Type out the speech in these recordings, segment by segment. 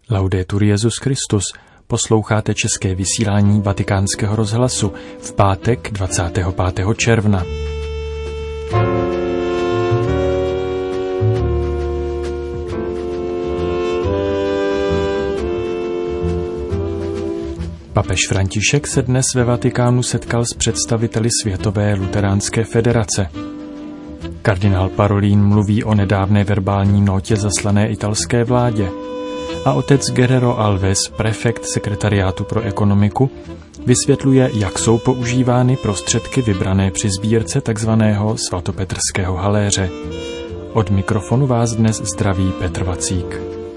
Laudetur Jesus Christus. Posloucháte české vysílání Vatikánského rozhlasu v pátek 25. června. Papež František se dnes ve Vatikánu setkal s představiteli Světové luteránské federace. Kardinál Parolin mluví o nedávné verbální notě zaslané italské vládě a otec Guerrero Alves, prefekt sekretariátu pro ekonomiku, vysvětluje, jak jsou používány prostředky vybrané při sbírce tzv. Svatopetrského haléře. Od mikrofonu vás dnes zdraví Petr Vacík.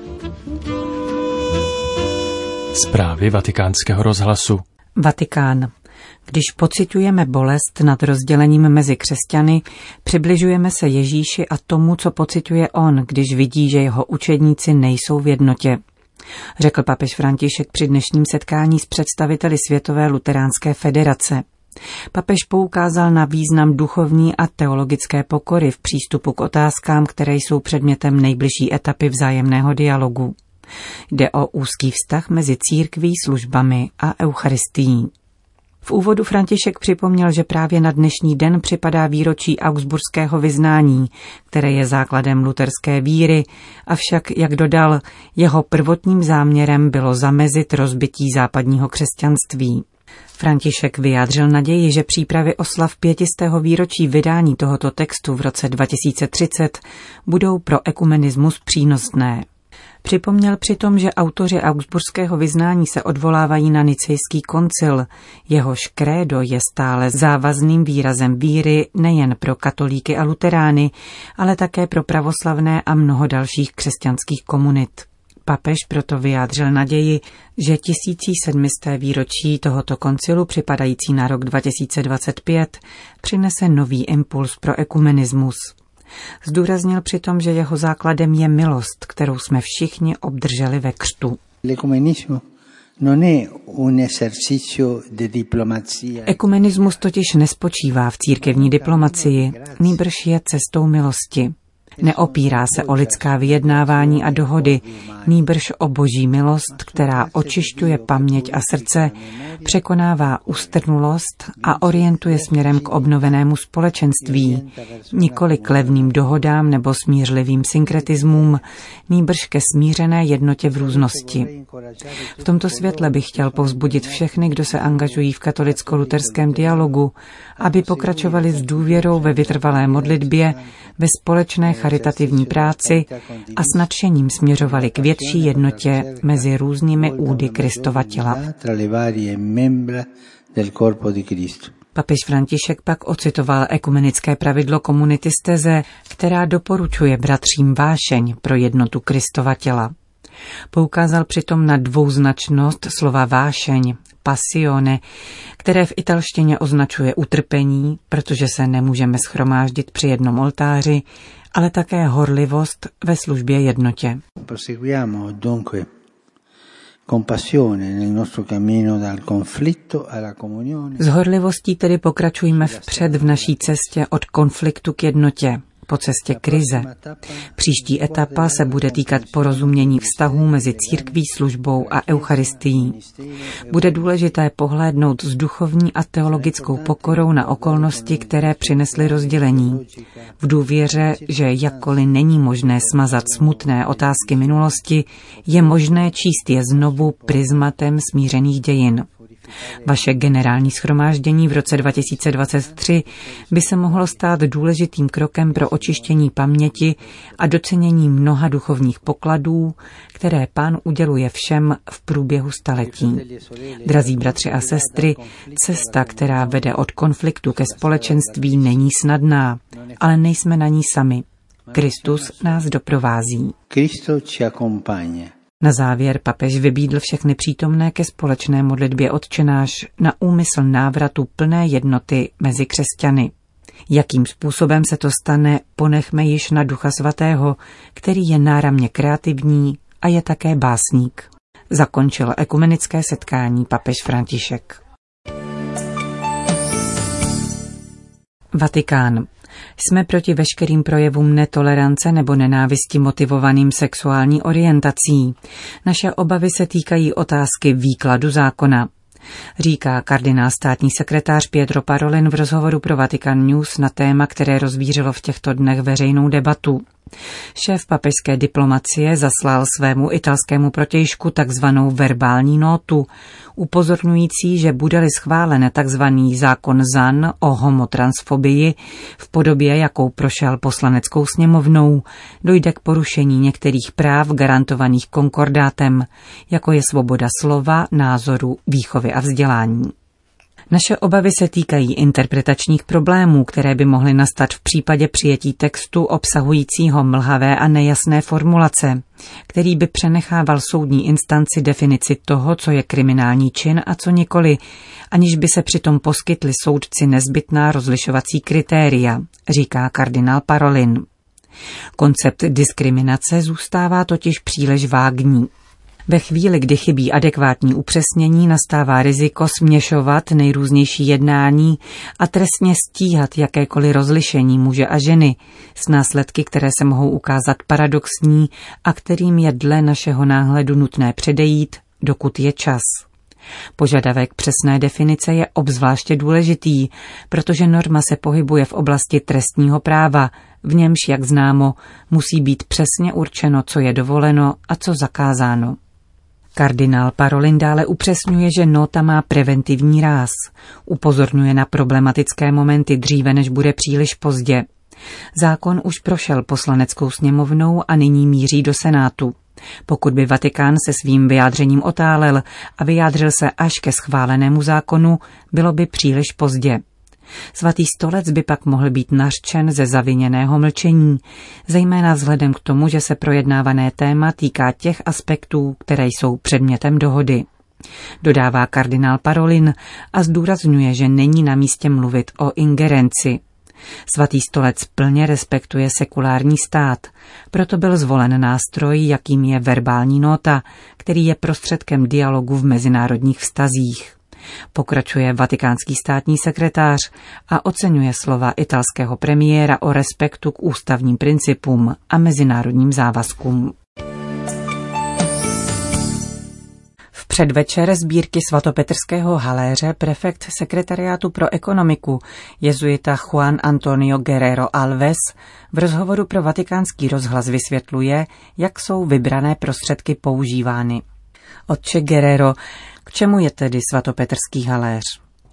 Zprávy Vatikánského rozhlasu. Vatikán. Když pociťujeme bolest nad rozdělením mezi křesťany, přibližujeme se Ježíši a tomu, co pociťuje on, když vidí, že jeho učedníci nejsou v jednotě, řekl papež František při dnešním setkání s představiteli Světové luteránské federace. Papež poukázal na význam duchovní a teologické pokory v přístupu k otázkám, které jsou předmětem nejbližší etapy vzájemného dialogu. Jde o úzký vztah mezi církví, službami a eucharistií. V úvodu František připomněl, že právě na dnešní den připadá výročí augsburského vyznání, které je základem luterské víry, avšak, jak dodal, jeho prvotním záměrem bylo zamezit rozbití západního křesťanství. František vyjádřil naději, že přípravy oslav 500. výročí vydání tohoto textu v roce 2030 budou pro ekumenismus přínosné. Připomněl přitom, že autoři augsburského vyznání se odvolávají na Nicejský koncil, jehož krédo je stále závazným výrazem víry nejen pro katolíky a luterány, ale také pro pravoslavné a mnoho dalších křesťanských komunit. Papež proto vyjádřil naději, že 1700. výročí tohoto koncilu připadající na rok 2025 přinese nový impuls pro ekumenismus. Zdůraznil přitom, že jeho základem je milost, kterou jsme všichni obdrželi ve křtu. Ekumenismus totiž nespočívá v církevní diplomacii, nýbrž je cestou milosti. Neopírá se o lidská vyjednávání a dohody, nýbrž o boží milost, která očišťuje paměť a srdce, překonává ustrnulost a orientuje směrem k obnovenému společenství, nikoli k levným dohodám nebo smířlivým synkretismům, nýbrž ke smířené jednotě v různosti. V tomto světle bych chtěl povzbudit všechny, kdo se angažují v katolicko-luterském dialogu, aby pokračovali s důvěrou ve vytrvalé modlitbě, ve společné charitativní práci a s nadšením směřovali k větší jednotě mezi různými údy Kristova těla. Papež František pak ocitoval ekumenické pravidlo Communitas Tese, která doporučuje bratřím vášeň pro jednotu Kristova těla. Poukázal přitom na dvouznačnost slova vášeň, passione, které v italštině označuje utrpení, protože se nemůžeme shromáždit při jednom oltáři, ale také horlivost ve službě jednotě. S horlivostí tedy pokračujme vpřed v naší cestě od konfliktu k jednotě, po cestě krize. Příští etapa se bude týkat porozumění vztahů mezi církví, službou a eucharistií. Bude důležité pohlédnout s duchovní a teologickou pokorou na okolnosti, které přinesly rozdělení. V důvěře, že jakkoliv není možné smazat smutné otázky minulosti, je možné číst je znovu prismatem smířených dějin. Vaše generální shromáždění v roce 2023 by se mohlo stát důležitým krokem pro očištění paměti a docenění mnoha duchovních pokladů, které Pán uděluje všem v průběhu staletí. Drazí bratři a sestry, cesta, která vede od konfliktu ke společenství, není snadná, ale nejsme na ní sami. Kristus nás doprovází. Na závěr papež vybídl všechny přítomné ke společné modlitbě Otčenáš na úmysl návratu plné jednoty mezi křesťany. Jakým způsobem se to stane, ponechme již na Ducha Svatého, který je náramně kreativní a je také básník. Zakončil ekumenické setkání papež František. Vatikán. Jsme proti veškerým projevům netolerance nebo nenávisti motivovaným sexuální orientací. Naše obavy se týkají otázky výkladu zákona, říká kardinál státní sekretář Pietro Parolin v rozhovoru pro Vatican News na téma, které rozvířilo v těchto dnech veřejnou debatu. Šéf papežské diplomacie zaslal svému italskému protějšku takzvanou verbální nótu, upozorňující, že bude-li schválen takzvaný zákon ZAN o homotransfobii v podobě, jakou prošel poslaneckou sněmovnou, dojde k porušení některých práv garantovaných konkordátem, jako je svoboda slova, názoru, výchovy a vzdělání. Naše obavy se týkají interpretačních problémů, které by mohly nastat v případě přijetí textu obsahujícího mlhavé a nejasné formulace, který by přenechával soudní instanci definici toho, co je kriminální čin a co nikoli, aniž by se přitom poskytli soudci nezbytná rozlišovací kritéria, říká kardinál Parolin. Koncept diskriminace zůstává totiž příliš vágní. Ve chvíli, kdy chybí adekvátní upřesnění, nastává riziko směšovat nejrůznější jednání a trestně stíhat jakékoliv rozlišení muže a ženy s následky, které se mohou ukázat paradoxní a kterým je dle našeho náhledu nutné předejít, dokud je čas. Požadavek přesné definice je obzvláště důležitý, protože norma se pohybuje v oblasti trestního práva, v němž, jak známo, musí být přesně určeno, co je dovoleno a co zakázáno. Kardinál Parolin dále upřesňuje, že nota má preventivní ráz. Upozorňuje na problematické momenty dříve, než bude příliš pozdě. Zákon už prošel poslaneckou sněmovnou a nyní míří do Senátu. Pokud by Vatikán se svým vyjádřením otálel a vyjádřil se až ke schválenému zákonu, bylo by příliš pozdě. Svatý stolec by pak mohl být nařčen ze zaviněného mlčení, zejména vzhledem k tomu, že se projednávané téma týká těch aspektů, které jsou předmětem dohody. Dodává kardinál Parolin a zdůrazňuje, že není na místě mluvit o ingerenci. Svatý stolec plně respektuje sekulární stát, proto byl zvolen nástroj, jakým je verbální nóta, který je prostředkem dialogu v mezinárodních vztazích. Pokračuje vatikánský státní sekretář a oceňuje slova italského premiéra o respektu k ústavním principům a mezinárodním závazkům. V předvečer sbírky svatopetrského haléře prefekt sekretariátu pro ekonomiku jezuita Juan Antonio Guerrero Alves v rozhovoru pro Vatikánský rozhlas vysvětluje, jak jsou vybrané prostředky používány. Otče Guerrero, k čemu je tedy svatopetrský haléř?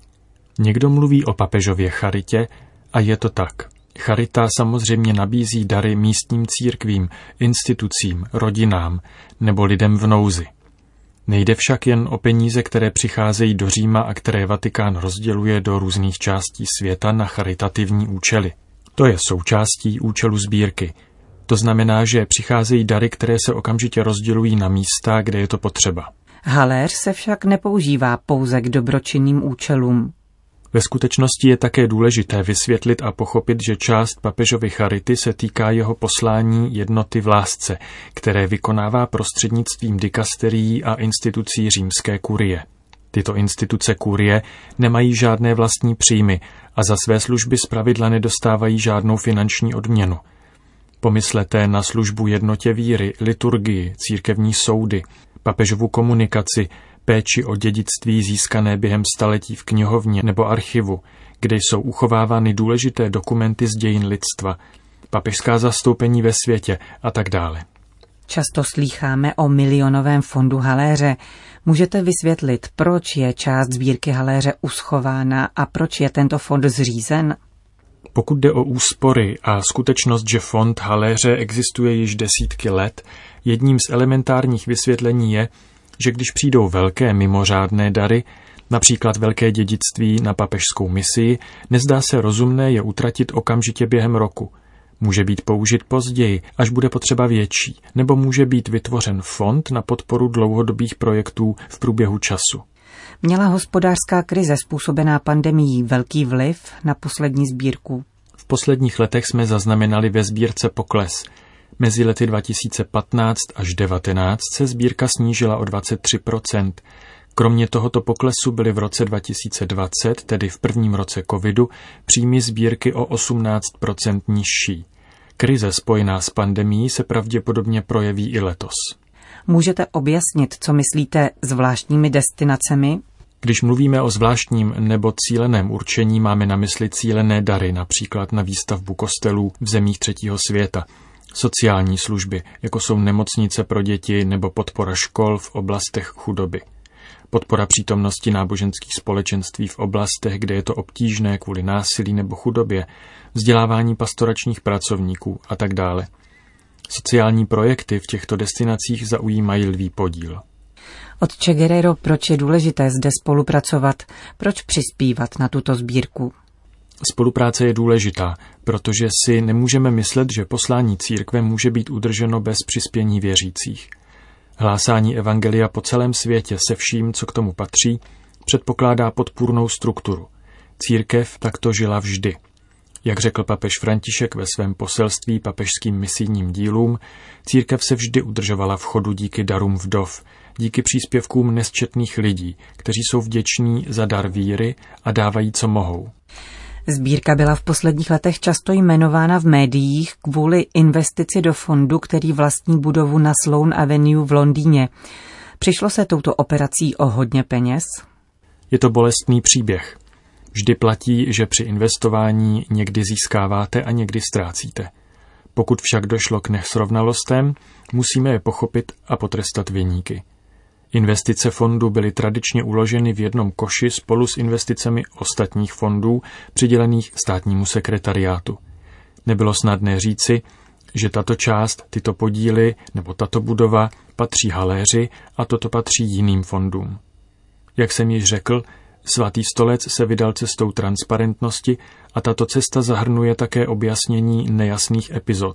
Někdo mluví o papežově charitě a je to tak. Charita samozřejmě nabízí dary místním církvím, institucím, rodinám nebo lidem v nouzi. Nejde však jen o peníze, které přicházejí do Říma a které Vatikán rozděluje do různých částí světa na charitativní účely. To je součástí účelu sbírky. To znamená, že přicházejí dary, které se okamžitě rozdělují na místa, kde je to potřeba. Haléř se však nepoužívá pouze k dobročinným účelům. Ve skutečnosti je také důležité vysvětlit a pochopit, že část papežovy charity se týká jeho poslání jednoty v lásce, které vykonává prostřednictvím dikasterií a institucí římské kurie. Tyto instituce kurie nemají žádné vlastní příjmy a za své služby zpravidla nedostávají žádnou finanční odměnu. Pomyslete na službu jednotě víry, liturgii, církevní soudy, papežovu komunikaci, péči o dědictví získané během staletí v knihovně nebo archivu, kde jsou uchovávány důležité dokumenty z dějin lidstva, papežská zastoupení ve světě a tak dále. Často slýcháme o milionovém fondu haléře. Můžete vysvětlit, proč je část sbírky haléře uschována a proč je tento fond zřízen? Pokud jde o úspory a skutečnost, že fond haléře existuje již desítky let, jedním z elementárních vysvětlení je, že když přijdou velké mimořádné dary, například velké dědictví na papežskou misii, nezdá se rozumné je utratit okamžitě během roku. Může být použit později, až bude potřeba větší, nebo může být vytvořen fond na podporu dlouhodobých projektů v průběhu času. Měla hospodářská krize způsobená pandemií velký vliv na poslední sbírku? V posledních letech jsme zaznamenali ve sbírce pokles. Mezi lety 2015 až 2019 se sbírka snížila o 23%. Kromě tohoto poklesu byly v roce 2020, tedy v prvním roce covidu, příjmy sbírky o 18% nižší. Krize spojená s pandemií se pravděpodobně projeví i letos. Můžete objasnit, co myslíte zvláštními destinacemi? Když mluvíme o zvláštním nebo cíleném určení, máme na mysli cílené dary, například na výstavbu kostelů v zemích třetího světa, sociální služby, jako jsou nemocnice pro děti nebo podpora škol v oblastech chudoby, podpora přítomnosti náboženských společenství v oblastech, kde je to obtížné kvůli násilí nebo chudobě, vzdělávání pastoračních pracovníků a tak dále. Sociální projekty v těchto destinacích zaujímají lví podíl. Otče Guerrero, proč je důležité zde spolupracovat? Proč přispívat na tuto sbírku? Spolupráce je důležitá, protože si nemůžeme myslet, že poslání církve může být udrženo bez přispění věřících. Hlásání evangelia po celém světě se vším, co k tomu patří, předpokládá podpůrnou strukturu. Církev takto žila vždy. Jak řekl papež František ve svém poselství papežským misijním dílům, církev se vždy udržovala v chodu díky darům vdov, díky příspěvkům nesčetných lidí, kteří jsou vděční za dar víry a dávají, co mohou. Sbírka byla v posledních letech často jmenována v médiích kvůli investici do fondu, který vlastní budovu na Sloane Avenue v Londýně. Přišlo se touto operací o hodně peněz? Je to bolestný příběh. Vždy platí, že při investování někdy získáváte a někdy ztrácíte. Pokud však došlo k nesrovnalostem, musíme je pochopit a potrestat viníky. Investice fondu byly tradičně uloženy v jednom koši spolu s investicemi ostatních fondů přidělených státnímu sekretariátu. Nebylo snadné říci, že tato část, tyto podíly nebo tato budova patří haléři a toto patří jiným fondům. Jak jsem již řekl, Svatý stolec se vydal cestou transparentnosti a tato cesta zahrnuje také objasnění nejasných epizod.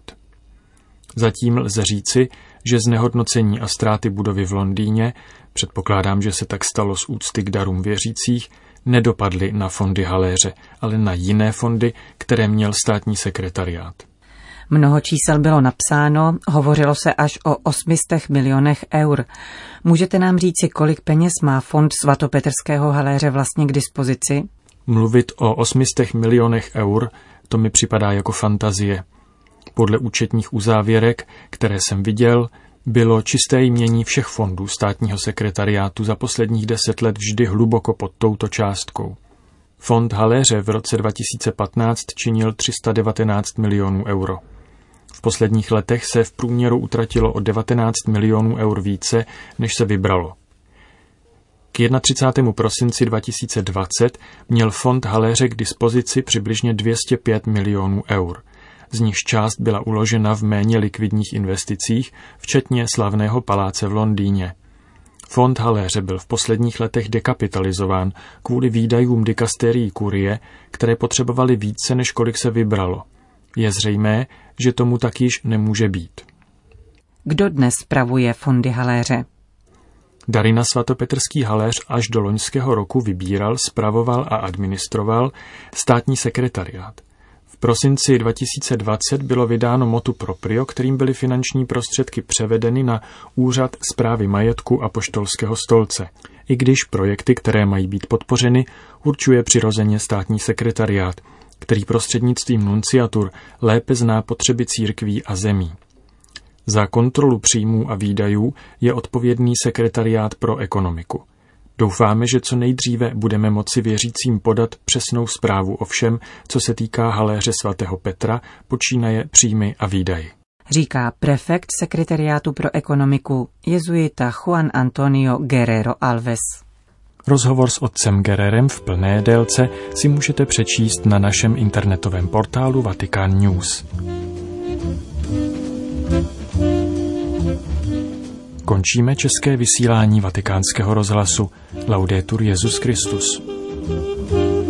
Zatím lze říci, že znehodnocení a ztráty budovy v Londýně, předpokládám, že se tak stalo z úcty k darům věřících, nedopadly na fondy haléře, ale na jiné fondy, které měl státní sekretariát. Mnoho čísel bylo napsáno, hovořilo se až o 800 milionech eur. Můžete nám říci, kolik peněz má fond svatopetrského haléře vlastně k dispozici? Mluvit o 800 milionech eur, to mi připadá jako fantazie. Podle účetních uzávěrek, které jsem viděl, bylo čisté jmění všech fondů státního sekretariátu za posledních 10 let vždy hluboko pod touto částkou. Fond haléře v roce 2015 činil 319 milionů euro. V posledních letech se v průměru utratilo o 19 milionů eur více, než se vybralo. K 31. prosinci 2020 měl fond haléře k dispozici přibližně 205 milionů eur. Z nichž část byla uložena v méně likvidních investicích, včetně slavného paláce v Londýně. Fond haléře byl v posledních letech dekapitalizován kvůli výdajům dikasterií kurie, které potřebovaly více, než kolik se vybralo. Je zřejmé, že tomu tak již nemůže být. Kdo dnes spravuje fondy haléře? Dary na svatopetrský haléř až do loňského roku vybíral, spravoval a administroval státní sekretariát. V prosinci 2020 bylo vydáno motu proprio, kterým byly finanční prostředky převedeny na Úřad správy majetku Apoštolského stolce. I když projekty, které mají být podpořeny, určuje přirozeně státní sekretariát, který prostřednictvím nunciatur lépe zná potřeby církví a zemí. Za kontrolu příjmů a výdajů je odpovědný sekretariát pro ekonomiku. Doufáme, že co nejdříve budeme moci věřícím podat přesnou zprávu o všem, co se týká haléře svatého Petra, počínaje příjmy a výdaji. Říká prefekt sekretariátu pro ekonomiku jezuita Juan Antonio Guerrero Alves. Rozhovor s otcem Guerrerem v plné délce si můžete přečíst na našem internetovém portálu Vatican News. Končíme české vysílání Vatikánského rozhlasu. Laudetur Jesus Christus.